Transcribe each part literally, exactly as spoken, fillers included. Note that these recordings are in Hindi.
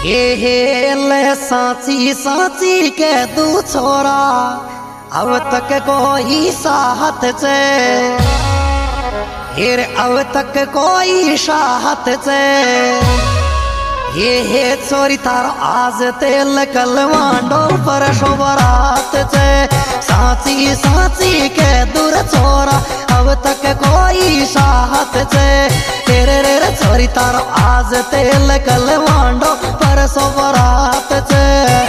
ये हेले साची साची के दू छोरा अब तक कोई साहत से फिर अब तक कोई साहत से ये हे छोरी तारो आज तेल कलवांडो पर शोभरात से साची साची के दूर छोरा अब तक कोई साहत से तेरे रे छोरी तारो आज तेल कलवांडो पर शोभरात से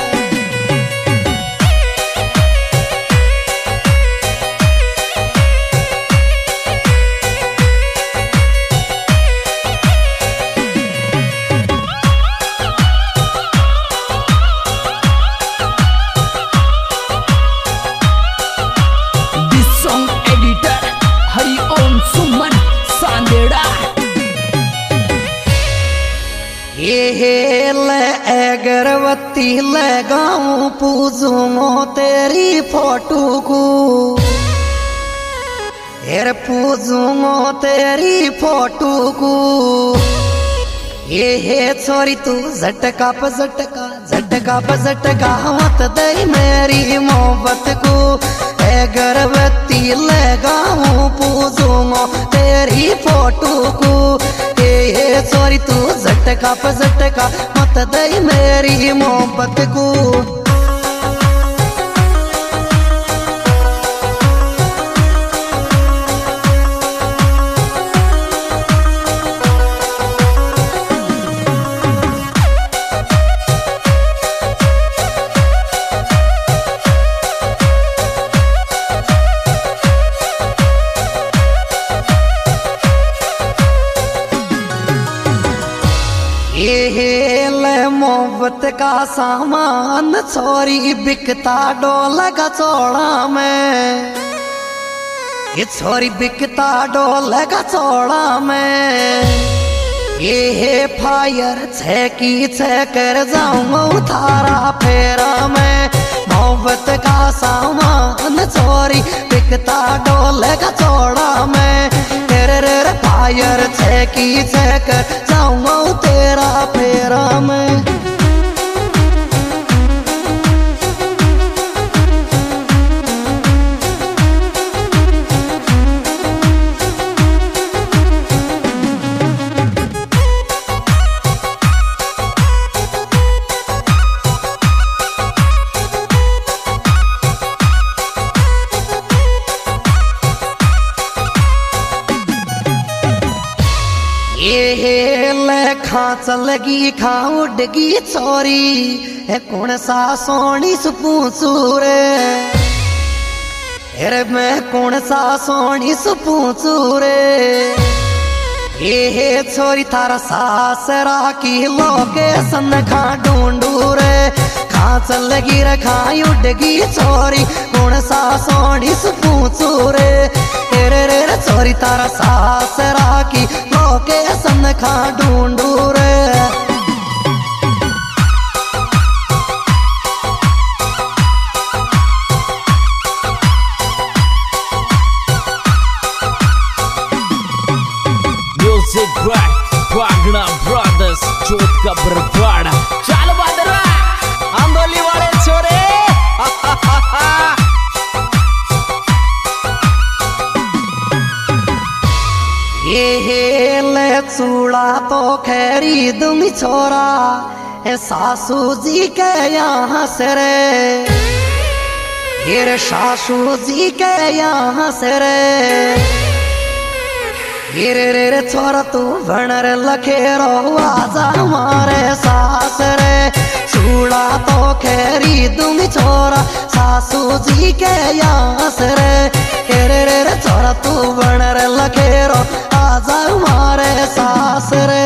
ये ले अगरबत्ती लगाऊं पूजूं तेरी फोटो को यार पूजूं तेरी फोटो को ये है छोरी तू झटका प झटका झटका प झटका मत दे मेरी मोहब्बत को अगरबत्ती लगाऊं पूजूं तेरी फोटो को ये छोरी तू झटका प झटका मत दे मेरी मोहब्बत को ये ले मोहब्बत का सामान छोरी बिकता डोल का चौड़ा में ये छोरी बिकता डोल का चौड़ा में ये है फायर छे की छे कर जाऊं थारा फेरा में मोहब्बत का सामान छोरी बिकता डोल का चौड़ा में तेरे रे फायर छे की छे कर जाऊं तेरा फेरा में ये ले खांच लगी खा उड़गी छोरी है कौन सा सोनी सुपूछू रे अरे मैं कौन सा सोनी सुपूछू रे ये छोरी थारा सासरा की लोकेशन खा ढूंढू रे खांच लगी रखा उड़गी छोरी कौन सा सोनी सुपूछू रे तेरे रे छोरी तारा सासरा की लोकेशन खा ढूंढू रे म्यूजिक बाय वागना ब्रदर्स चोट का बरपाड़ा चल बदरा आंदोली वाले छोरे ये ले चूड़ा तो खरीदूंगी छोरा ए सासू जी के यहाँ से रे ये सासू जी के यहाँ से रे ये रे रे रे छोरा तू भणर लखेरो आजा हमारे सास रे चूड़ा तो खरीदूंगी छोरा सासू जी के यहाँ से रे ये रे रे रे छोरा तू भणर लखेरो आजा हमारे सास रे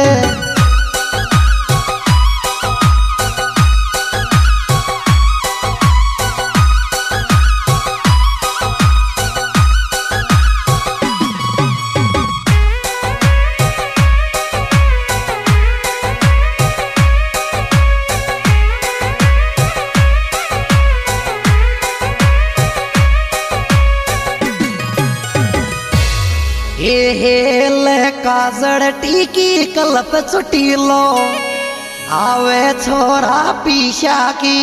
ये काजड़ टीकी कलप छुटी लो आवे छोरा पीछा की,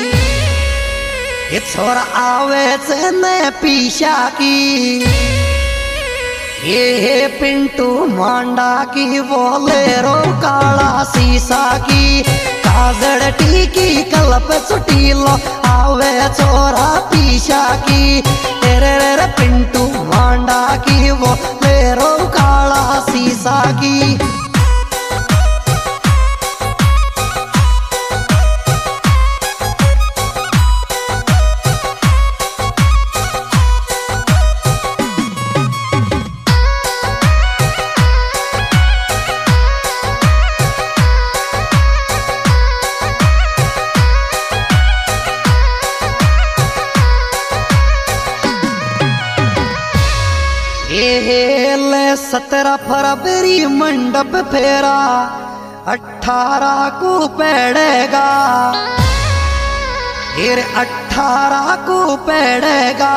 ये छोरा आवे चने पीछा की, ये पिंटू मांडा की बोलेरो काला शीशा की, काजड़ टीकी कलप चुटीलो आवे छोरा पीछा की, तेरे रे पिंटू मांडा की बोलेरो काला शीशा की। सत्रह फरवरी मंडप फेरा अठारह को पड़ेगा, फिर अठारह को पड़ेगा,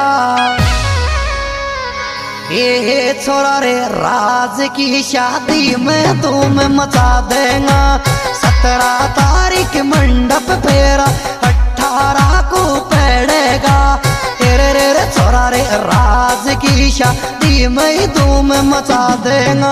ये छोरा रे राज की शादी में तुम मचा देगा। सत्रह तारीख मंडप फेरा अठारह को पड़ेगा, तेरे रे छोरा रे राज की शादी में तुम मचा देगा।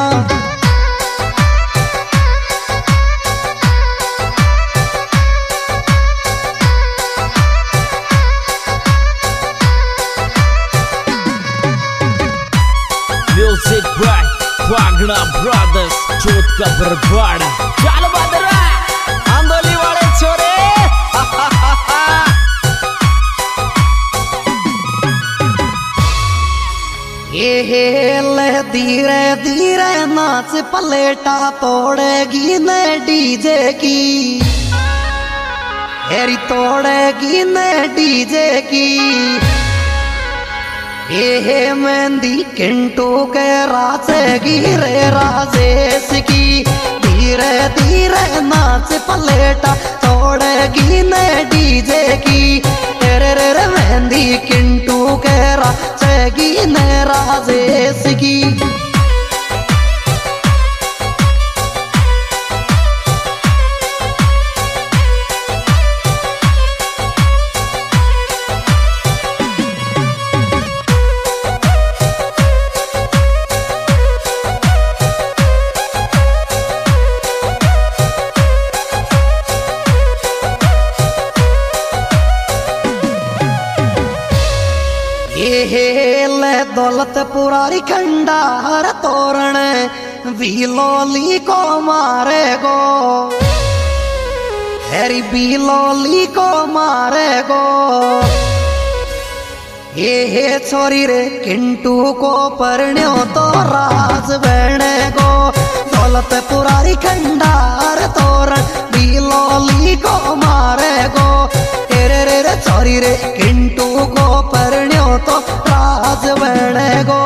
म्यूजिक बाय वागड़ा ब्रदर्स चोट का बरबाड़ा। चल बदरा आंदोली वाले छोरे ये ले धीरे धीरे नाच पलेटा तोड़ेगी ने डीजे की, हेरी तोड़ेगी ने डीजे की, ये मेहंदी किंटू के राजेगी रे राजेश की, धीरे धीरे नाच पलेटा तोड़ेगी ने डीजे की, तेरे रे मेहंदी किंटू के राजेगी ने राजेश की। दौलत पुरारी खंडार तोरण बिलोली को मारे गो, हेरी बिलोली को मारे गो, ये छोरी रे किंटू को परण्यो तो राज बने गो। दौलत पुरारी खंडार तोरण बिलोली को मारे गो, तेरे रे छोरी रे किंटू को परण्यो तो राज बने गो।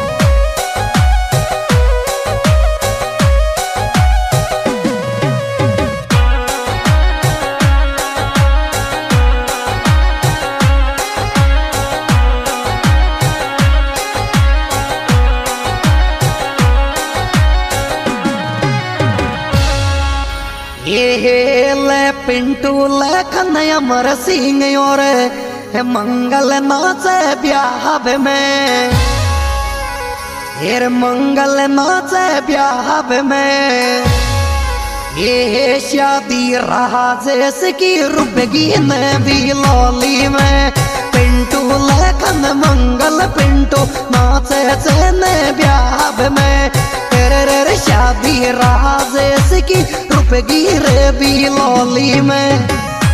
ये ले पिंटू लखन अमर सिंह और मंगल नाचे ब्याह में, हेर मंगल नाचे ब्याह में, ये शादी राजेश की रुपगी ने बिलोली में, पिंटू लखन मंगल पिंटू नाचे चने ब्याह में, तेरे रे शादी राजेश की रुपगी रे बिलोली में।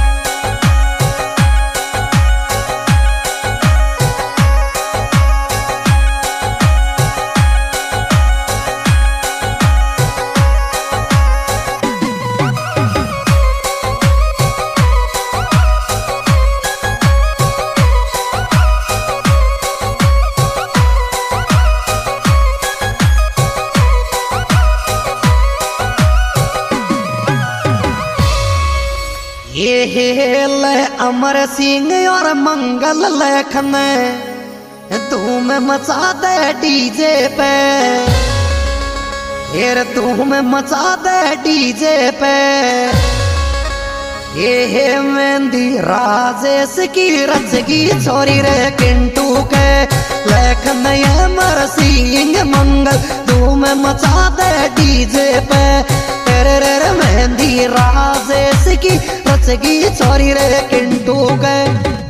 ये ले अमर सिंह और मंगल लेखन धूम मचा दे डीजे पे, हेर धूम मचा दे डीजे पे, ये है मेहंदी राजेश की रचगी छोरी रे किंटू के लेखन ये मर सिंह मंगल धूम मचा दे डीजे पे तेरे रे मेहंदी राजेश की रचगी छोरी रे किंटू के।